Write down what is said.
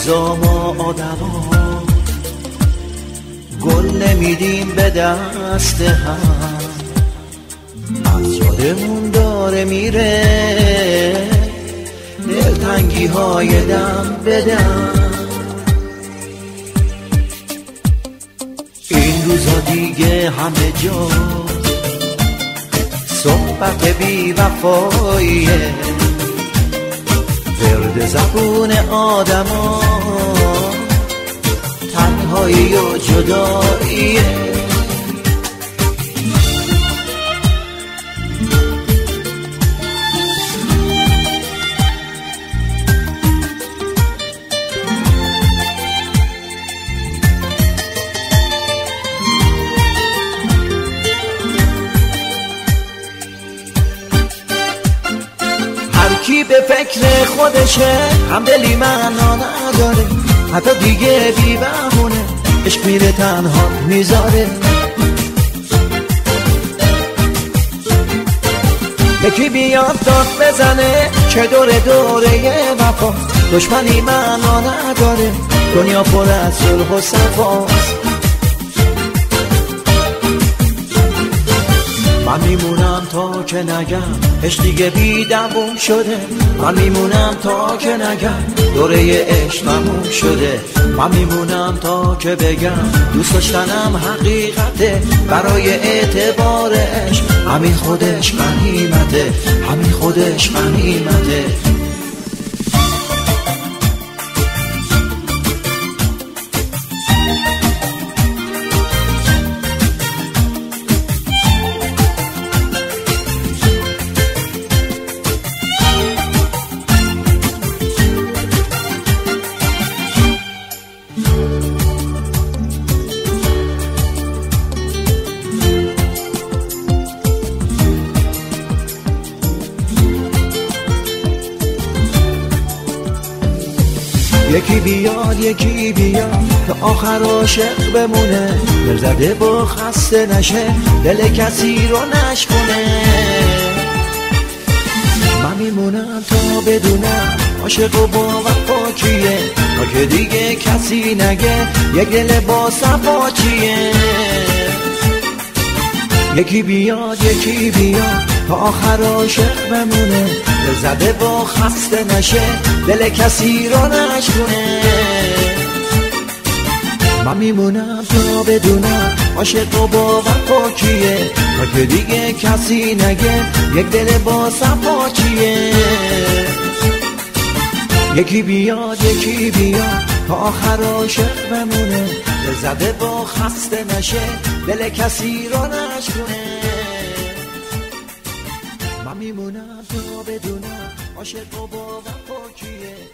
روزا ما آدما گل نمیدیم به دست هم، از یادمون داره میره دلتنگی های دم به دم. این روزا دیگه همه جا صحبت بی وفاییه، ورد زبون آدما تنهایی و جداییه. کی به فکر خودشه، همدلی معنا نداره، حتی دیگه بی بهونه عشق میره تنها میذاره. یکی بیاد داد بزنه که دوره وفا، دشمنی معنا نداره، دنیا پر از صلح و صفاست. من میمونم تا که نگم عشق دیگه بی دوام شده، من میمونم تا که نگم دوره عشق تموم شده، من میمونم تا که بگم دوست داشتنم حقیقته، برای اعتبار عشق همین خودش غنیمته، همین خودش غنیمته. یکی بیاد یکی بیاد تا آخر عاشق بمونه، دل زده با خسته نشه، دل کسی رو نشکنه. من میمونم تا بدونم عاشق و با وفا کیه، تا که دیگه کسی نگه یک دل با صفا چیه. یکی بیاد یکی بیاد تا آخر عاشق بمونه، دل زده با خسته نشه، دل کسی رو نشکنه. من میمونم تا بدونم عاشق و با وفا کیه، تا که دیگه کسی نگه یک دل با صفا چیه. یکی بیاد یکی بیاد تا آخر عاشق بمونه، دل زده با خسته نشه، دل کسی رو نشکنه. من میمونم تا بدونم عاشق و با وفا کیه.